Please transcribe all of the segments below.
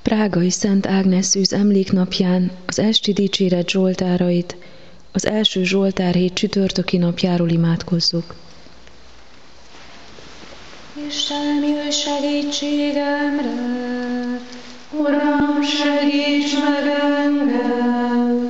Prágai Szent Ágnes szűz emléknapján az esti dicséret zsoltárait az első zsoltárhét csütörtöki napjáról imádkozzuk. Istenem, jöjj segítségemre, Uram, segíts meg engem!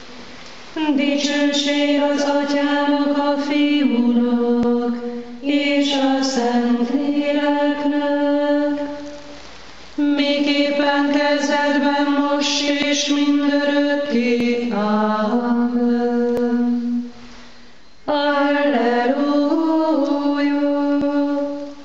Dicsőség az Atyának, a Fiúnak, és a Szentléleknek, miképpen kezdetben, most és mindörökké. Amen. Alleluja!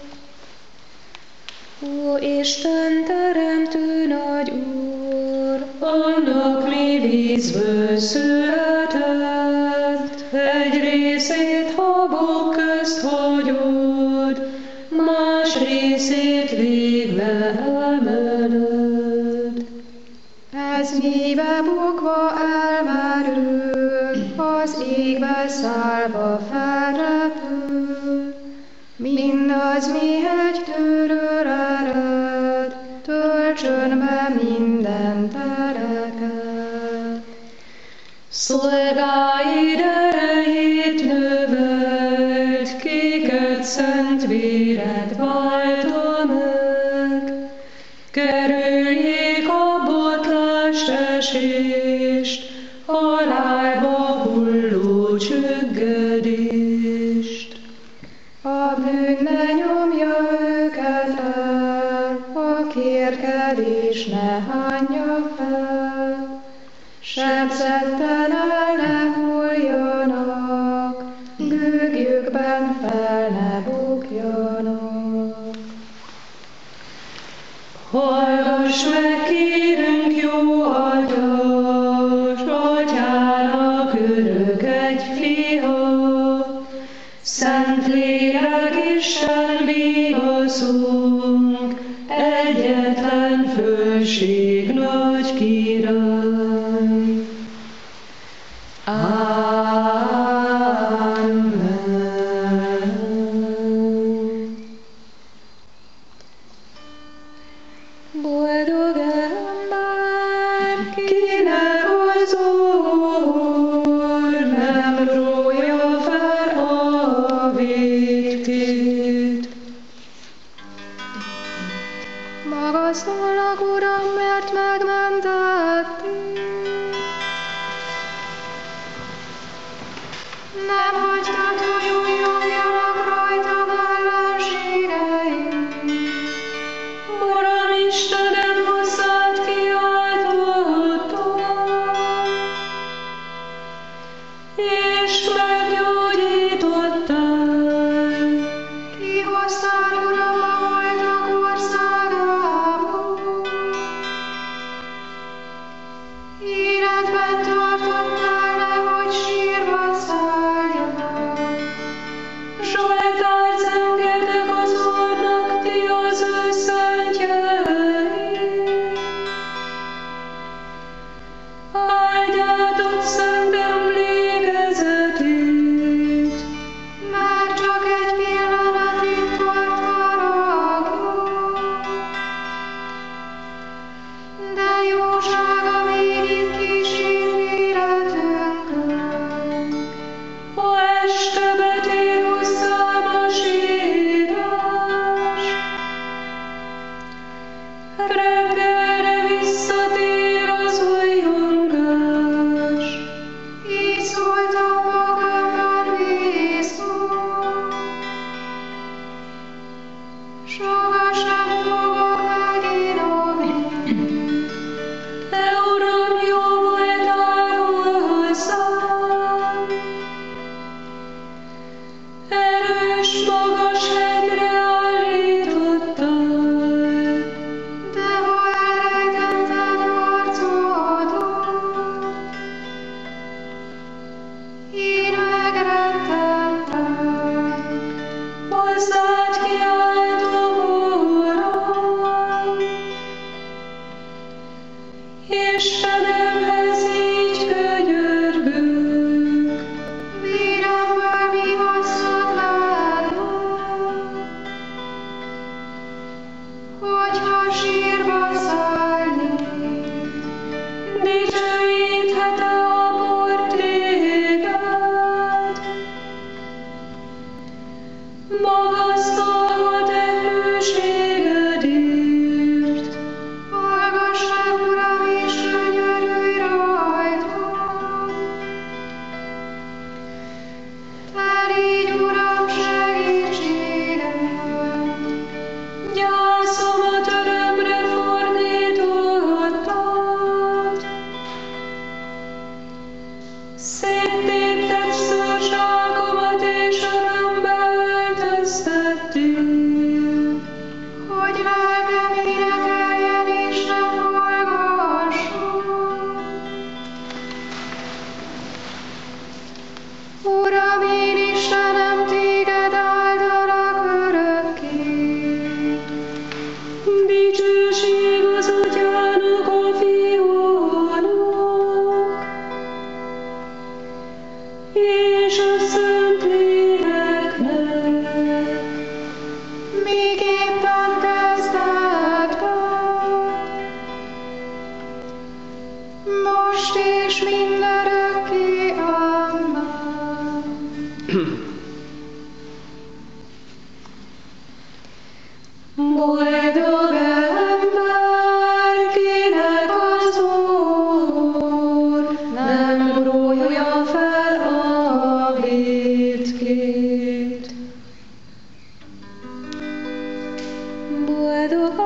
Ó Isten, teremtő nagy Úr, annak mi vízből született, egy részét habok közt hagyod, más részét végbe emeled. Ez mélybe bukva elmerül, az égbe szállva felrepül, mindaz, mi hegytőről ered, töltsön be minden tereket. Szolgáid erejét növeld, kiket szent véred válta meg, kerüljék a botlást, esést, halálba hulló csüggedést. A bűn ne nyomja őket el, a kérkedés ne hányja fel, sebzetten el ne hulljanak, gőgjükben fel ne bukjanak. Hallgass meg, kérünk, jó Atyás, Atyának örök egy fia, Szentlélek Isten vigaszunk, egyetlen fölség nagy király. Amen. Boldog ember, kinek az Úr nem rója fel a végtét. Magasztalak, Uram, mert megmentettél. Nem hagytad, hogy újjongjanak rajtam ellenségeim. Uram, Istenem, hozzád kiáltottam, és meggyógyítottál. Kihoztál, Uram, a holtak országából. Életben tartottál, nehogy sírva szálljak. Zsoltárt zengetek az Úrnak, ti az ő szentjei. Áldjátok szent emlékezetét, Már csak egy pillanatig tart haragja, de jósága még itt kísér életünket. ó este betérő számos írás. Reggelre visszatér az újongás. Így szóltam magamban bízva, sohasem fogok meginovni. Te, Uram, jó voltál hozzám. Erős, magas hegyre állítottál. De ha elrejtetted arcodat, én megrettentem. Hozzád kiáltom, Uram, Istenemhez így könyörgök. Véremből mi hosszat látnak, hogyha sírba szállnék.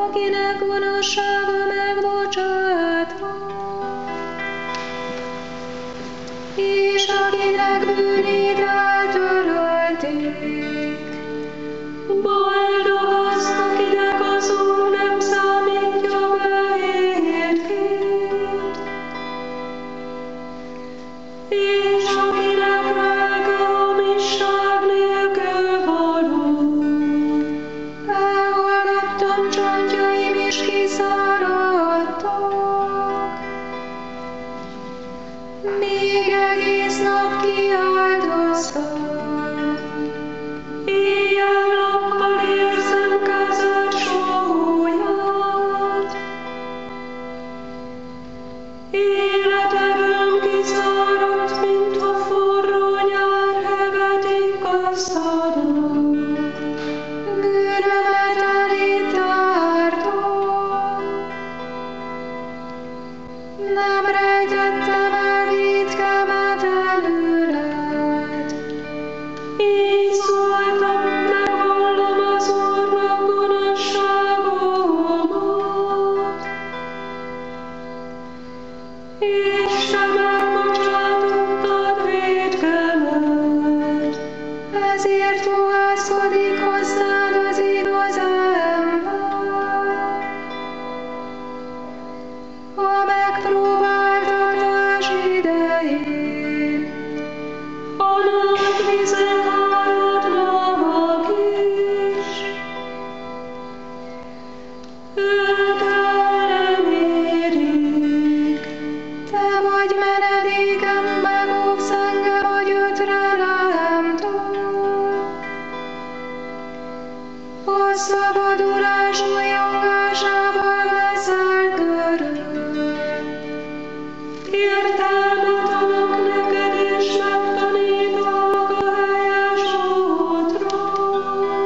akinek gonoszsága megbocsátva, és akinek bűnét eltörölték. Boldog az, akinek az Úr nem számítja bűnétkét, és akinek lelke hamisság nélkül való. Elhallgattam csontjaim is kiszáradtak, még egész nap kiáldoztam. Éjjel-nappal érzem kezed súlyát, életerőm kiszáradt, mint a forró nyár hevedik a szadon. Bűnömet eléd tártam, nem rejtettem el vétkemet előled. Így szóltam, megvallom az Úrnak gonoszságomat, és te megbocsátottad vétkemet. Ezért fohászkodik hozzád az igaz ember a megpróbáltatás idején. A nagy vizek áradnak is, ők el nem érik. Te vagy menedékem, megóvsz engem a gyötrelemtől. A szabadulás újongásával veszel körül. Értelmet adok neked, és megtanítalak a helyes útról.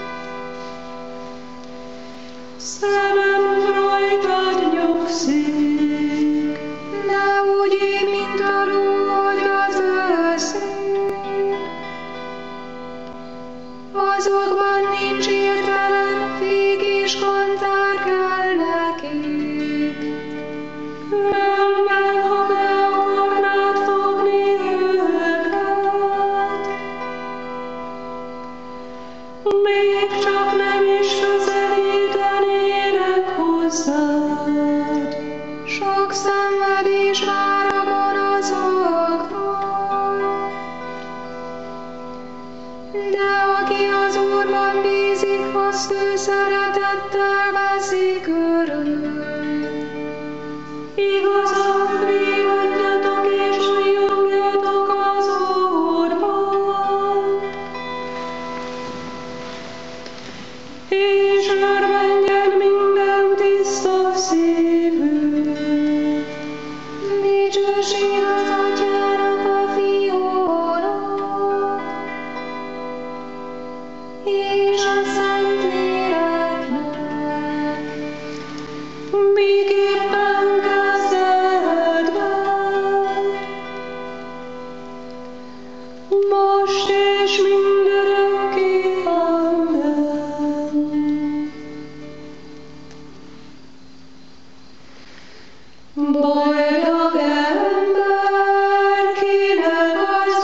Szemem rajtad nyugszik, ne úgy élj, mint a ló, hogy az őszén. Azokban nincs értelem, fék és kantár kell nekik. Különben, ha be akarnád fogni őket, még csak nem is közelítenének hozzád. Sok szenvedés vár a gonoszokra, de aki az Úrban bízik, azt ő szeretettel veszi körül. Igazán végadjatok és újongjatok az Úrban, és örvendjen minden tiszta szívű. Dicsőség az Atyának, a Fiúnak, és a Szentléleknek, miképpen kezdetben, most és mindörökké. Amen. Boldog ember, kinek az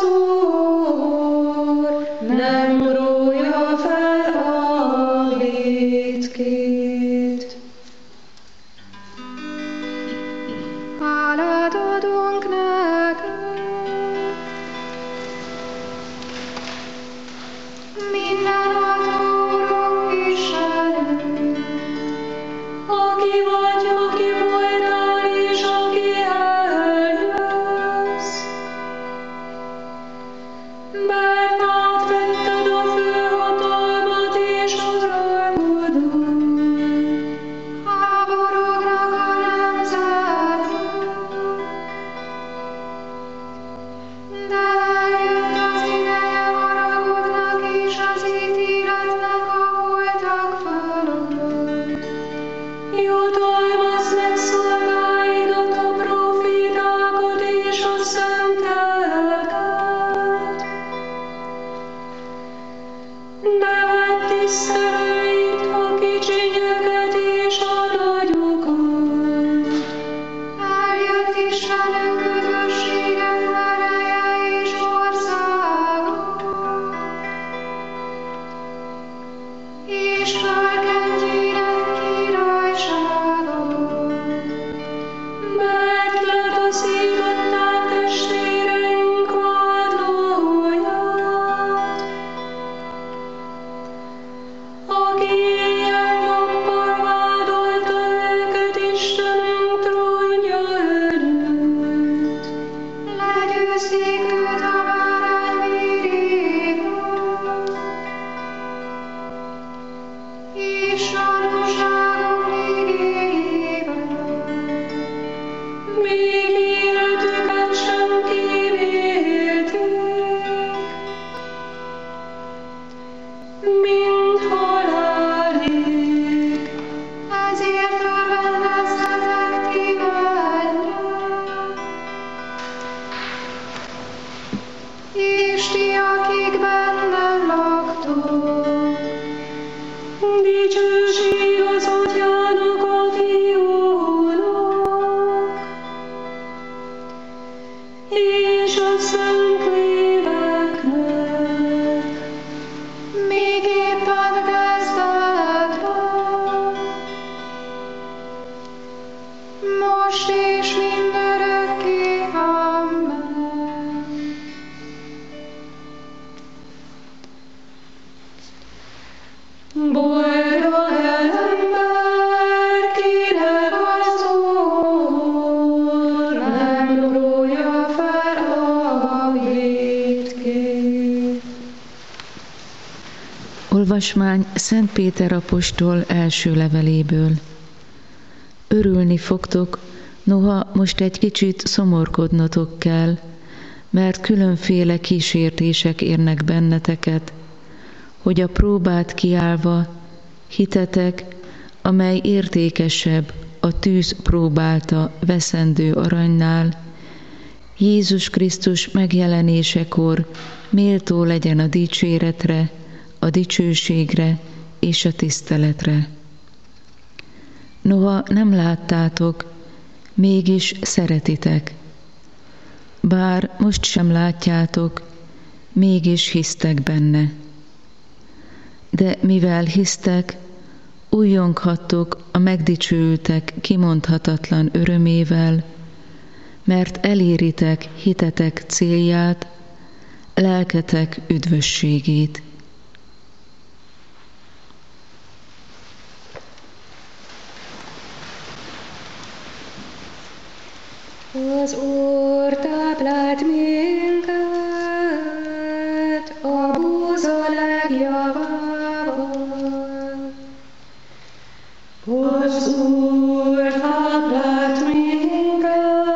Úr nem rója fel a vétkét. Hálát adunk neked, mindenható Urunk Istenünk, aki vagy, aki voltál, és aki Olvasmány Szent Péter apostol első leveléből. Örülni fogtok, noha most egy kicsit szomorkodnotok kell, mert különféle kísértések érnek benneteket, hogy a próbát kiállva hitetek, amely értékesebb a tűz próbálta veszendő aranynál, Jézus Krisztus megjelenésekor méltó legyen a dicséretre, a dicsőségre és a tiszteletre. Noha nem láttátok, mégis szeretitek. Bár most sem látjátok, mégis hisztek benne. De mivel hisztek, újjonghattok a megdicsőültek kimondhatatlan örömével, mert eléritek hitetek célját, lelketek üdvösségét. Az Úr táplált minket a búza legjavával. Az Úr táplált minket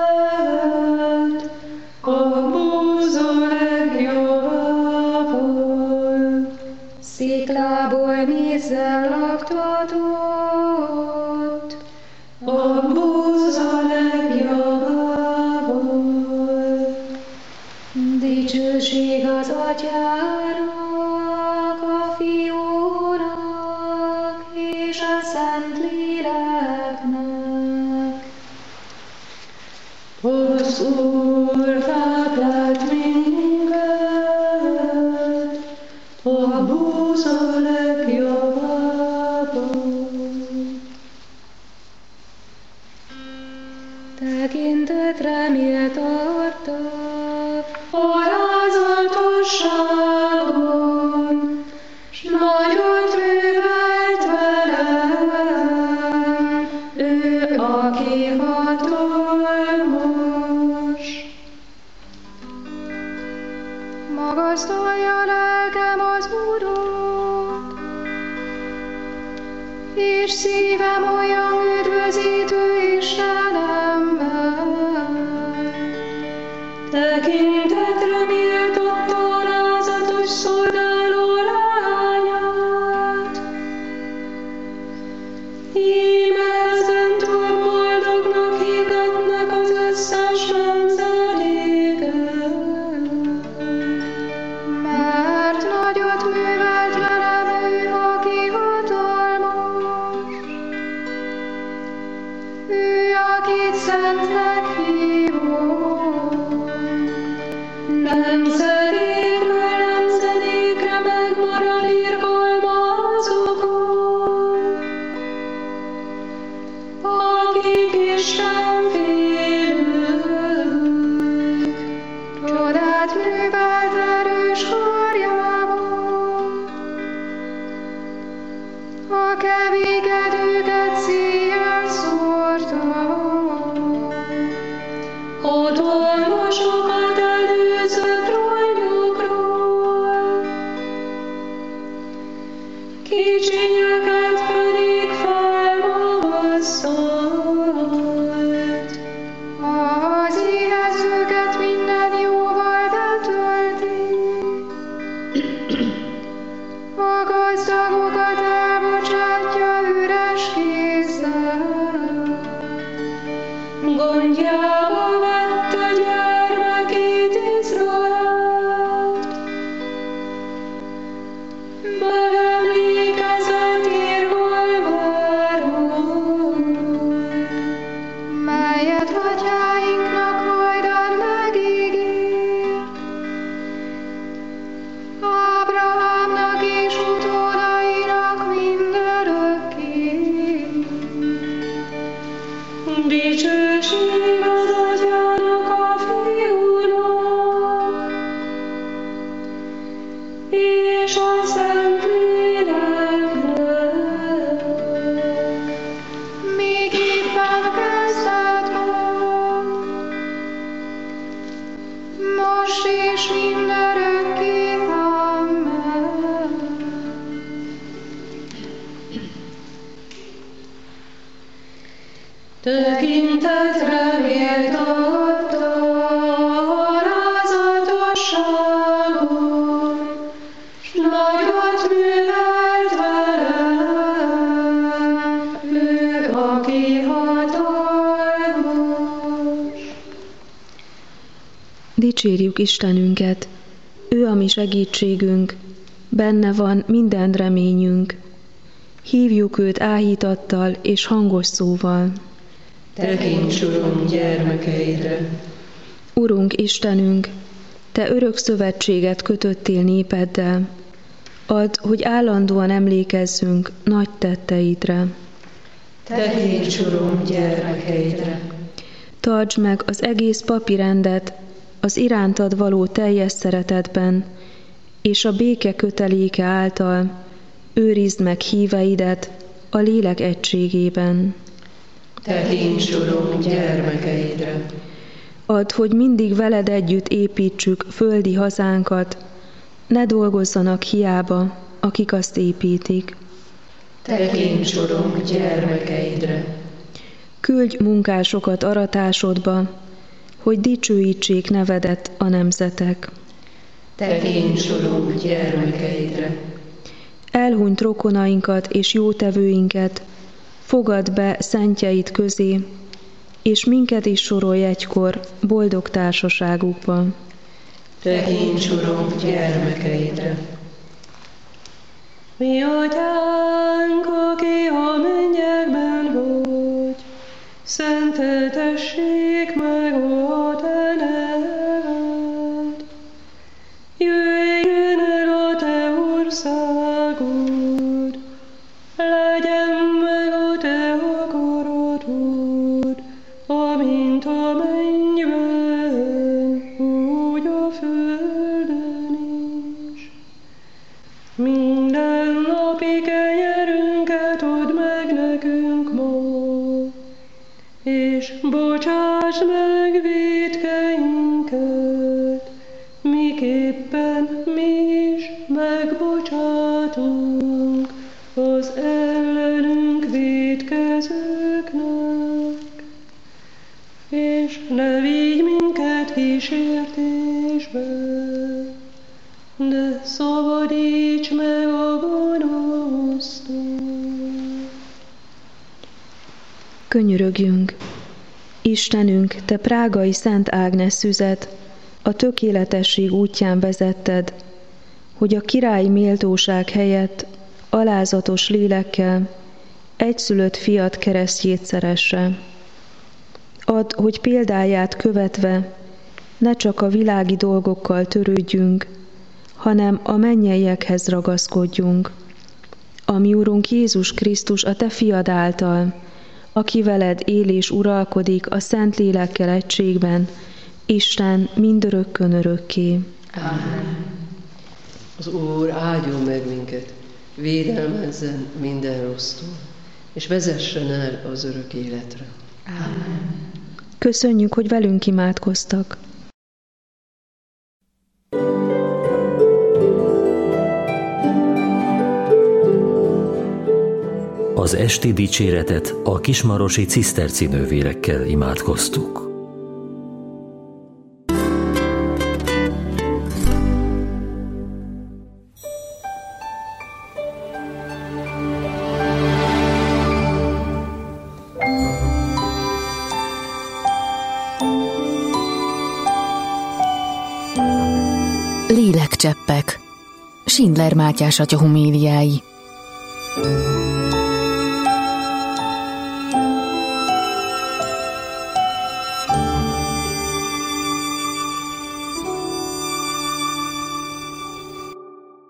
a búza legjavával. Sziklából vízzel laktatott a búza dicsőség az Atyának, a Fiúnak és a Szentléleknek. Az Úr táplált minket a búza legjavában. Tekintetre méltarta alázatosságon, s nagyot művelt velem, ő, aki hatalmas. Magasztalja lelkem az Urat, és szívem olyan üdvözítő Istenemmel. Tekintetre méltatta alázatos szolgáló lányát. Íme ezentúl boldognak hirdetnek az összes nemzedéken. Mert nagyot művelt velem ő, aki hatalmas. Ő, akit szentnek hívott. Nemzedékről nemzedékre megmarad irgalma azokon, akik Istenfélők. Csodát művelt erős karjával, a keménykedőket széjjel szórta. Hatalmasokat előzött rajnyokról, kicsinyeket pedig felmagasztalt. Az éhezőket minden jóval betölti, a gazdagokat elbocsátja üres kézzel. Gondjába vette gyermekét Izraelt, megemlékezett irgalmáról, melyet atyáinknak hajdan megígért, Ábrahámnak és utódainak mindörökké. Dicsőség az Atyának, a Fiúnak és a Szentléleknek. Még éppen kezdetben, most és mindörökké. Amen. Tekintetre méltatta alázatosságot, s nagyot művelt velem, ő, aki hatalmas. Dicsérjük Istenünket, ő a mi segítségünk, benne van minden reményünk. Hívjuk őt áhítattal és hangos szóval. Tekints, Uram, gyermekeidre! Urunk Istenünk, Te örök szövetséget kötöttél népeddel, add, hogy állandóan emlékezzünk nagy tetteidre. Tekints, Uram, gyermekeidre! Tartsd meg az egész papi rendet az irántad való teljes szeretetben, és a béke köteléke által őrizd meg híveidet a lélek egységében. Tekints, Uram, gyermekeidre! Add, hogy mindig veled együtt építsük földi hazánkat, ne dolgozzanak hiába, akik azt építik. Tekints, Uram, gyermekeidre! Küldj munkásokat aratásodba, hogy dicsőítsék nevedet a nemzetek. Tekints, Uram, gyermekeidre! Elhunyt rokonainkat és jótevőinket fogadd be szentjeid közé, és minket is sorolj egykor boldog társaságukba. Tekints, Uram, gyermekeidre! Mi atyánk, aki a mennyekben vagy, szenteltessék meg a te neved. Jöjjön el a te országod, legyen meg a te akaratod, amint a mennyben, úgy a földön is. Minden napi kenyerünket add meg nekünk ma, és bocsásd meg vétkeinket, miképpen mi is megbocsátunk az ellenünk vétkezőknek. És ne vigy minket kísértésbe, de szabadíts meg a gonosztól. Könyörögjünk! Istenünk, Te prágai Szent Ágnes szüzet a tökéletesség útján vezetted, hogy a királyi méltóság helyett alázatos lélekkel egyszülött fiat keresztjét szeresse. Add, hogy példáját követve ne csak a világi dolgokkal törődjünk, hanem a mennyeiekhez ragaszkodjunk. A mi Urunk Jézus Krisztus a Te fiad által, aki veled él és uralkodik a Szent Lélekkel egységben, Isten mindörökkön örökké. Amen. Az Úr áldjon meg minket, védelmezzen minden rossztól, és vezessen el az örök életre. Amen. Köszönjük, hogy velünk imádkoztak. Az esti dicséretet a kismarosi ciszterci nővérekkel imádkoztuk. Lélekcseppek. Schindler Mátyás atya homéliái.